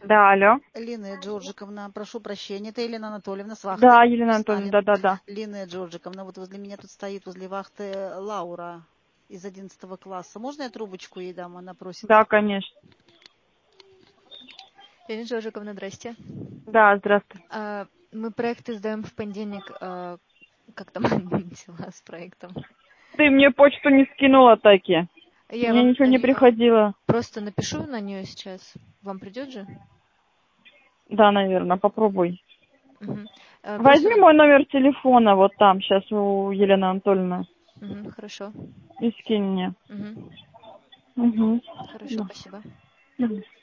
Да, алло. Лина Джорджиковна, прошу прощения, это Елена Анатольевна с вахты. Да, Елена Анатольевна, да. Лина Джорджиковна, вот возле меня тут стоит, возле вахты Лаура из 11 класса. Можно я трубочку ей дам? Она просит. Да, конечно. Лена Джорджиковна, здрасте. Да, здравствуй. Мы проекты сдаем в понедельник. Как там дела с проектом? Ты мне почту не скинула таки. Я Мне вам ничего не приходило. просто напишу на нее сейчас. Вам придет же? Да, наверное, попробуй. Угу. Возьми мой номер телефона, вот там, сейчас у Елены Анатольевны. Угу, хорошо. И скинь мне. Угу. Угу. Хорошо, Да. спасибо. Да.